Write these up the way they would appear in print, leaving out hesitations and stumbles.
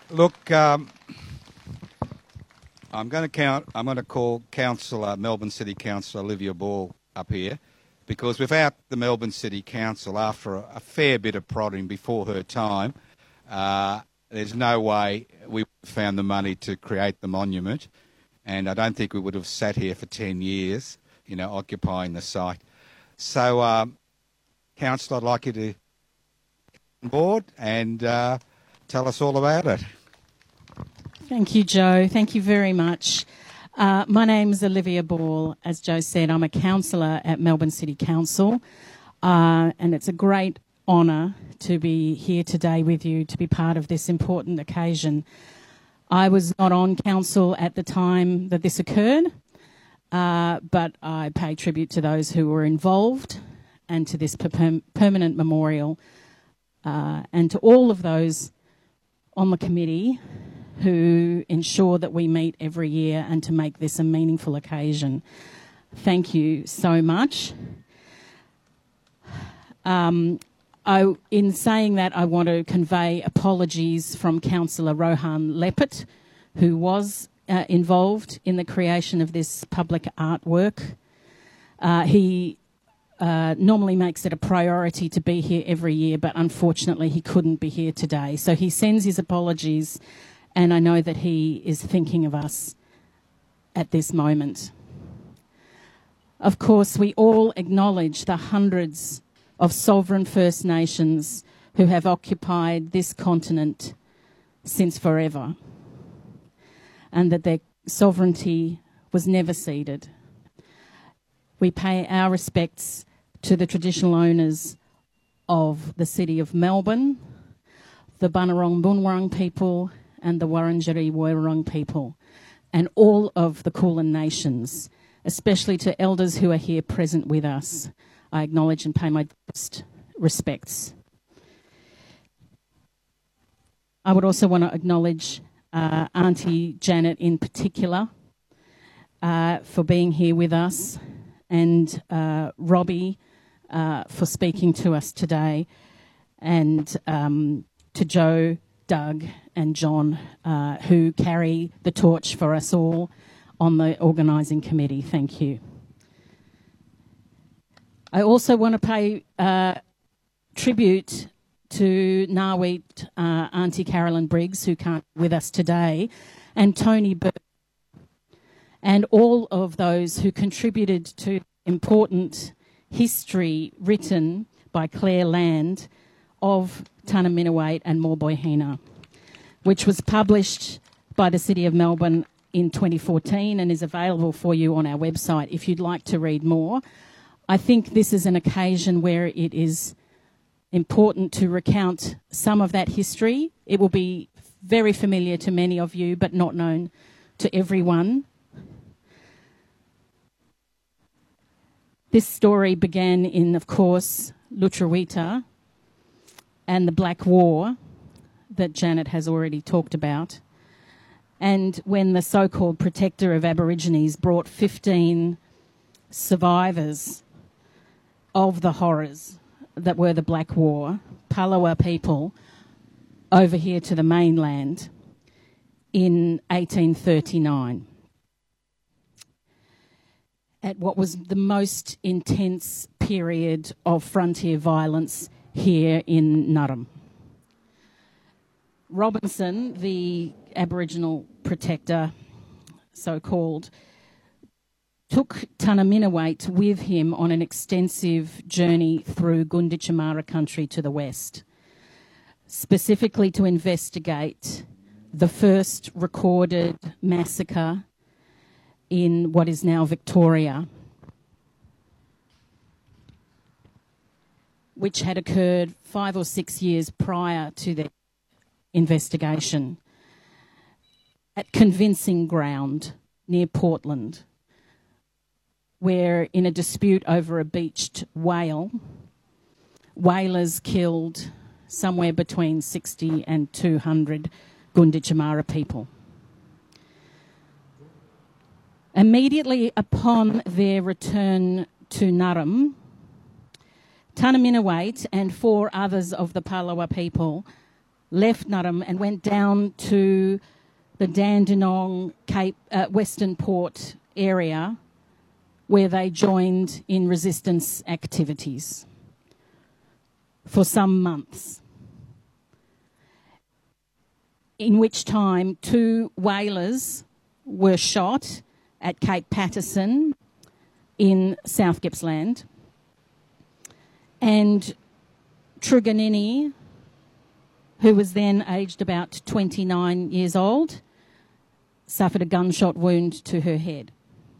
Look, I'm going to call Melbourne City Councillor Olivia Ball up here, because without the Melbourne City Council, after a fair bit of prodding before her time, there's no way we found the money to create the monument, and I don't think we would have sat here for 10 years, occupying the site. So, Councillor, I'd like you to come on board and tell us all about it. Thank you, Joe. Thank you very much. My name's Olivia Ball. As Joe said, I'm a councillor at Melbourne City Council, and it's a great honour to be here today with you, to be part of this important occasion. I was not on council at the time that this occurred, but I pay tribute to those who were involved and to this permanent memorial, and to all of those on the committee who ensure that we meet every year and to make this a meaningful occasion. Thank you so much. In saying that, I want to convey apologies from Councillor Rohan Lepet, who was involved in the creation of this public artwork. He normally makes it a priority to be here every year, but unfortunately he couldn't be here today. So he sends his apologies, and I know that he is thinking of us at this moment. Of course, we all acknowledge the hundreds of sovereign First Nations who have occupied this continent since forever, and that their sovereignty was never ceded. We pay our respects to the traditional owners of the City of Melbourne, the Bunurong Boonwurrung people, and the Wurundjeri Woi-wurrung people, and all of the Kulin nations, especially to elders who are here present with us. I acknowledge and pay my deepest respects. I would also want to acknowledge Auntie Janet in particular for being here with us, and Robbie for speaking to us today, and to Joe, Doug and John, who carry the torch for us all on the organising committee. Thank you. I also want to pay tribute to Ngaruit Auntie Carolyn Briggs, who can't be with us today, and Tony Burke, and all of those who contributed to important history written by Claire Land of Tanami and Morboyhina, which was published by the City of Melbourne in 2014 and is available for you on our website if you'd like to read more. I think this is an occasion where it is important to recount some of that history. It will be very familiar to many of you, but not known to everyone. This story began in, of course, Lutruwita and the Black War that Janet has already talked about, and when the so-called protector of Aborigines brought 15 survivors of the horrors that were the Black War, Palawa people, over here to the mainland in 1839, at what was the most intense period of frontier violence here in Naram. Robinson, the Aboriginal protector, so-called, took Tanami with him on an extensive journey through Gunditjmara country to the west, specifically to investigate the first recorded massacre in what is now Victoria, which had occurred 5 or 6 years prior to the investigation at Convincing Ground near Portland, where in a dispute over a beached whale, whalers killed somewhere between 60 and 200 Gunditjmara people. Immediately upon their return to Naram, Tanami and 4 others of the Palawa people left Nuttam and went down to the Dandenong Cape Western Port area, where they joined in resistance activities for some months, in which time 2 whalers were shot at Cape Patterson in South Gippsland, and Truganini, who was then aged about 29 years old, suffered a gunshot wound to her head.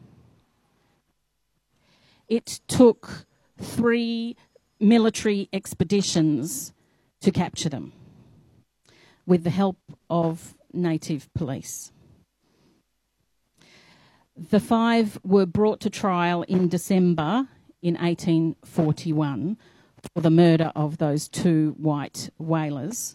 It took 3 military expeditions to capture them, with the help of native police. The 5 were brought to trial in December in 1841 for the murder of those 2 white whalers,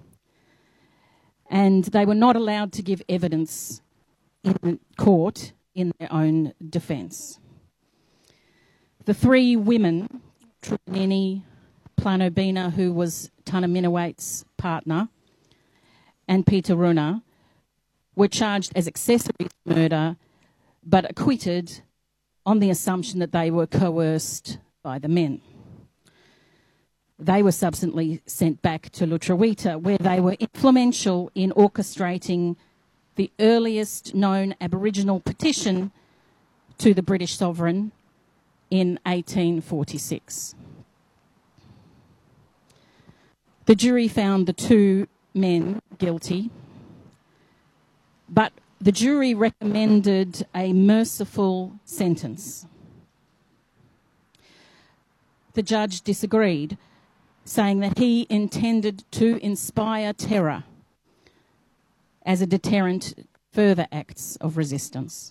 and they were not allowed to give evidence in court in their own defence. The 3 women, Truganini, Planobina, who was Tunnerminawaite's partner, and Peter Runa, were charged as accessory to murder, but acquitted on the assumption that they were coerced by the men. They were subsequently sent back to Lutruwita, where they were influential in orchestrating the earliest known Aboriginal petition to the British sovereign in 1846. The jury found the 2 men guilty, but the jury recommended a merciful sentence. The judge disagreed, saying that he intended to inspire terror as a deterrent to further acts of resistance.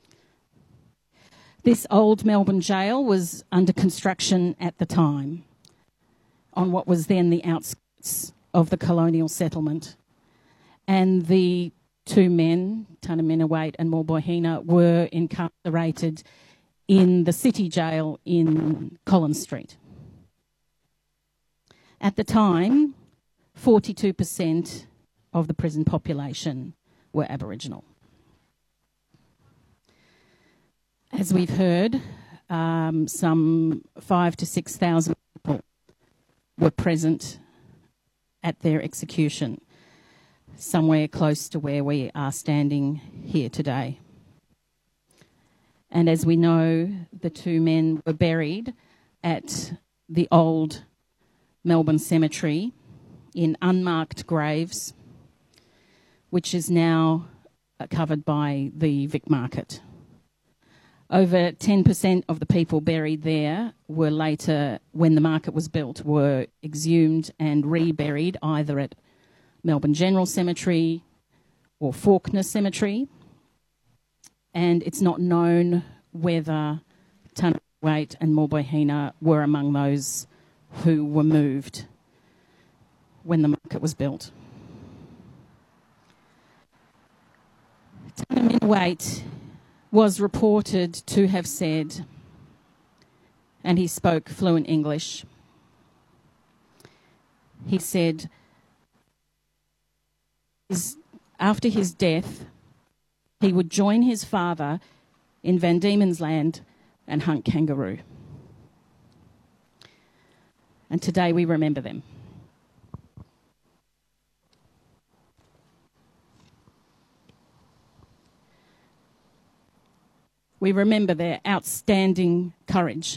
This old Melbourne jail was under construction at the time on what was then the outskirts of the colonial settlement, and the 2 men, Tunnerminawaite and Mulbohina, were incarcerated in the city jail in Collins Street. At the time, 42% of the prison population were Aboriginal. As we've heard, some 5,000 to 6,000 people were present at their execution, somewhere close to where we are standing here today. And as we know, the 2 men were buried at the old Melbourne Cemetery in unmarked graves, which is now covered by the Vic Market. Over 10% of the people buried there were later, when the market was built, were exhumed and reburied either at Melbourne General Cemetery or Fawkner Cemetery. And it's not known whether Tunnerminawaite and Mulbohina were among those who were moved when the market was built. Tunnerminawaite was reported to have said, and he spoke fluent English, he said, after his death, he would join his father in Van Diemen's Land and hunt kangaroo. And today we remember them. We remember their outstanding courage,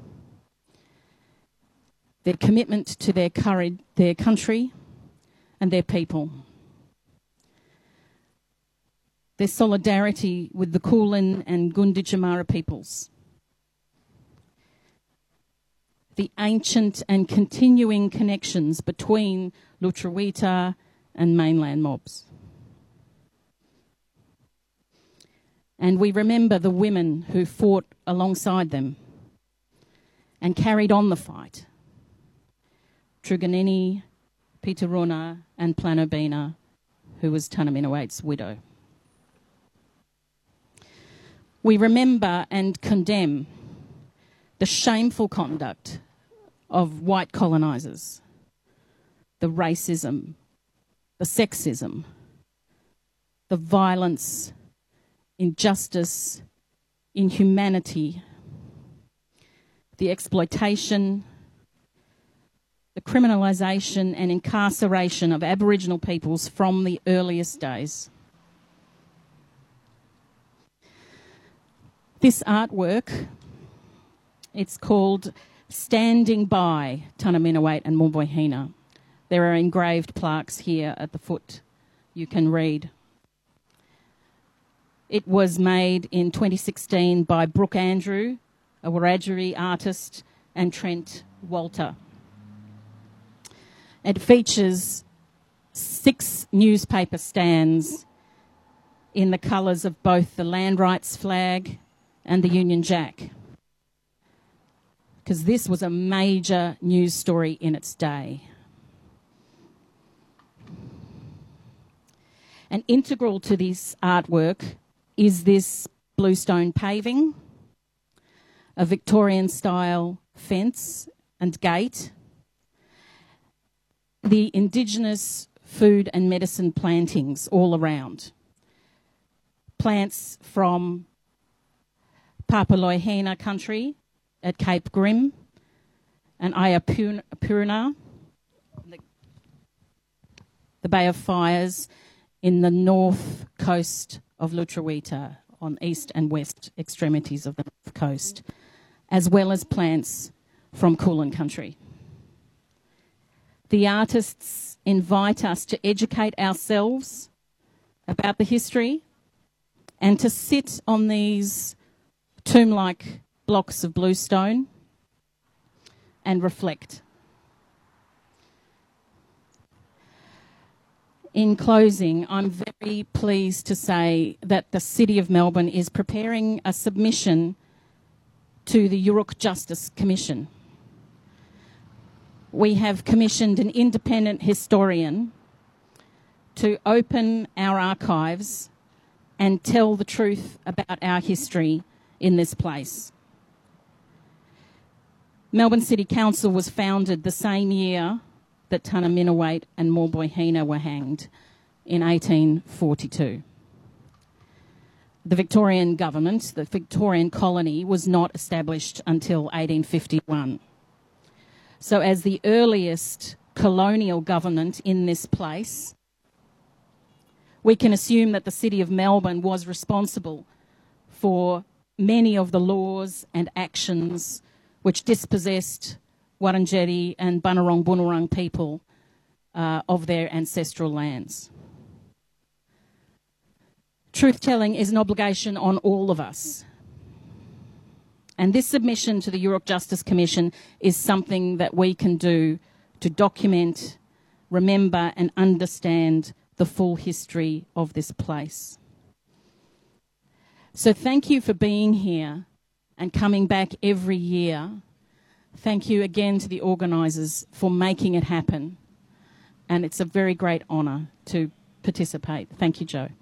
their commitment to their country and their people, their solidarity with the Kulin and Gunditjmara peoples, the ancient and continuing connections between Lutruwita and mainland mobs. And we remember the women who fought alongside them and carried on the fight. Truganini, Peter Runa and Planobina, who was Tunnerminawaite's widow. We remember and condemn the shameful conduct of white colonisers, the racism, the sexism, the violence, injustice, inhumanity, the exploitation, the criminalisation and incarceration of Aboriginal peoples from the earliest days. This artwork, it's called Standing By Tunnerminnerwait and Mulboyheenner. There are engraved plaques here at the foot you can read. It was made in 2016 by Brooke Andrew, a Wiradjuri artist, and Trent Walter. It features 6 newspaper stands in the colours of both the land rights flag and the Union Jack, because this was a major news story in its day. And integral to this artwork is this bluestone paving, a Victorian-style fence and gate, the Indigenous food and medicine plantings all around. Plants from Papaloihena country at Cape Grim and Ayapurna, the Bay of Fires in the north coast of Lutruwita, on east and west extremities of the north coast, as well as plants from Kulin country. The artists invite us to educate ourselves about the history and to sit on these tomb-like blocks of bluestone and reflect. In closing, I'm very pleased to say that the City of Melbourne is preparing a submission to the Yurok Justice Commission. We have commissioned an independent historian to open our archives and tell the truth about our history in this place. Melbourne City Council was founded the same year that Tunnerminnerwait and Mulboyheenner were hanged, in 1842. The Victorian government, the Victorian colony, was not established until 1851. So as the earliest colonial government in this place, we can assume that the City of Melbourne was responsible for many of the laws and actions which dispossessed Wurundjeri and Bunurong Bunurong people of their ancestral lands. Truth-telling is an obligation on all of us. And this submission to the Yurok Justice Commission is something that we can do to document, remember and understand the full history of this place. So thank you for being here and coming back every year. Thank you again to the organisers for making it happen. And it's a very great honour to participate. Thank you, Joe.